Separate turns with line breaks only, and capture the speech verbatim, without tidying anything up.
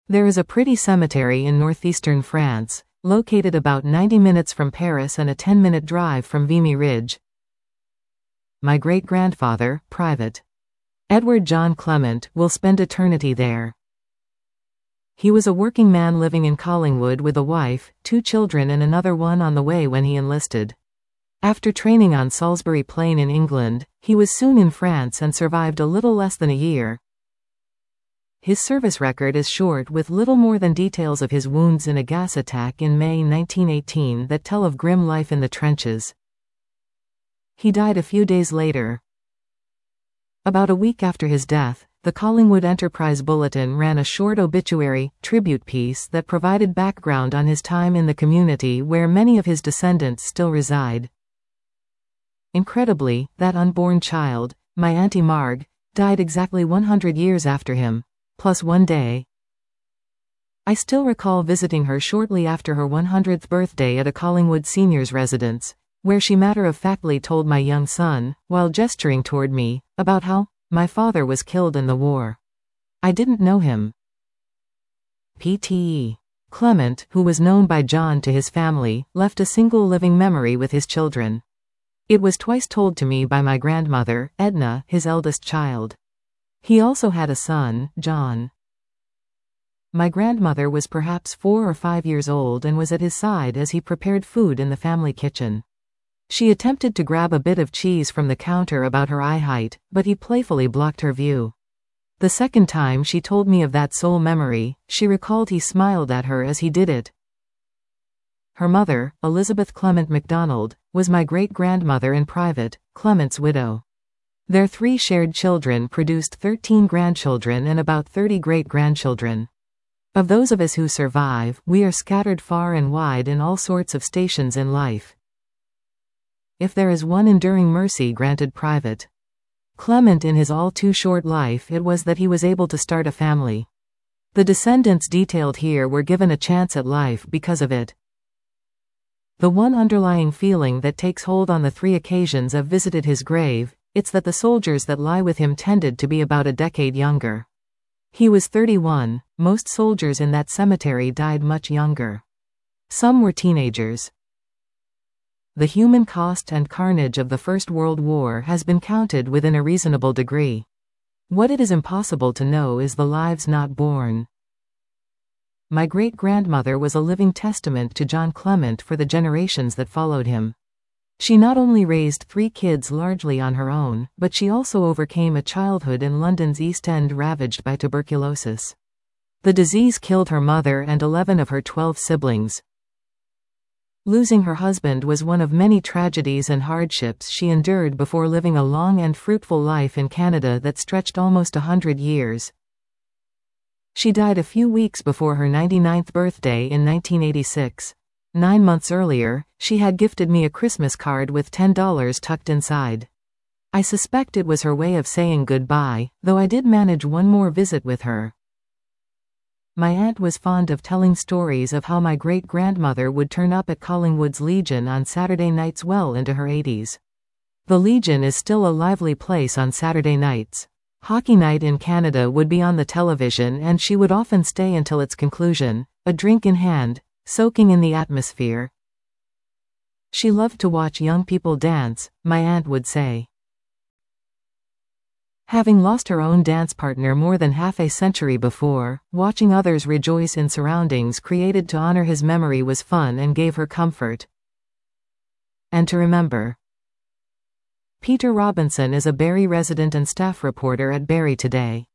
There is a pretty cemetery in northeastern France, located about ninety minutes from Paris and a ten-minute drive from Vimy Ridge. My great-grandfather, Private Edward John Clement, will spend eternity there. He was a working man living in Collingwood with a wife, two children and another one on the way when he enlisted. After training on Salisbury Plain in England, he was soon in France and survived a little less than a year. His service record is short, with little more than details of his wounds in a gas attack in May nineteen eighteen that tell of grim life in the trenches. He died a few days later. About a week after his death, the Collingwood Enterprise Bulletin ran a short obituary, tribute piece that provided background on his time in the community where many of his descendants still reside. Incredibly, that unborn child, my Auntie Marg, died exactly one hundred years after him, plus one day. I still recall visiting her shortly after her one hundredth birthday at a Collingwood seniors residence, where she matter-of-factly told my young son, while gesturing toward me, about how my father was killed in the war. I didn't know him. P T E Clement, who was known by John to his family, left a single living memory with his children. It was twice told to me by my grandmother, Edna, his eldest child. He also had a son, John. My grandmother was perhaps four or five years old and was at his side as he prepared food in the family kitchen. She attempted to grab a bit of cheese from the counter about her eye height, but he playfully blocked her view. The second time she told me of that sole memory, she recalled he smiled at her as he did it. Her mother, Elizabeth Clement MacDonald, was my great-grandmother and Private Clement's widow. Their three shared children produced thirteen grandchildren and about thirty great-grandchildren. Of those of us who survive, we are scattered far and wide in all sorts of stations in life. If there is one enduring mercy granted Private Clement in his all-too-short life, it was that he was able to start a family. The descendants detailed here were given a chance at life because of it. The one underlying feeling that takes hold on the three occasions I've visited his grave, it's that the soldiers that lie with him tended to be about a decade younger. He was thirty-one, most soldiers in that cemetery died much younger. Some were teenagers. The human cost and carnage of the First World War has been counted within a reasonable degree. What it is impossible to know is the lives not born. My great-grandmother was a living testament to John Clement for the generations that followed him. She not only raised three kids largely on her own, but she also overcame a childhood in London's East End ravaged by tuberculosis. The disease killed her mother and eleven of her twelve siblings. Losing her husband was one of many tragedies and hardships she endured before living a long and fruitful life in Canada that stretched almost a hundred years. She died a few weeks before her ninety-ninth birthday in nineteen eighty-six. Nine months earlier, she had gifted me a Christmas card with ten dollars tucked inside. I suspect it was her way of saying goodbye, though I did manage one more visit with her. My aunt was fond of telling stories of how my great-grandmother would turn up at Collingwood's Legion on Saturday nights well into her eighties. The Legion is still a lively place on Saturday nights. Hockey night in Canada would be on the television and she would often stay until its conclusion, a drink in hand, soaking in the atmosphere. She loved to watch young people dance, my aunt would say. Having lost her own dance partner more than half a century before, watching others rejoice in surroundings created to honor his memory was fun and gave her comfort. And to remember. Peter Robinson is a Barrie resident and staff reporter at Barrie Today.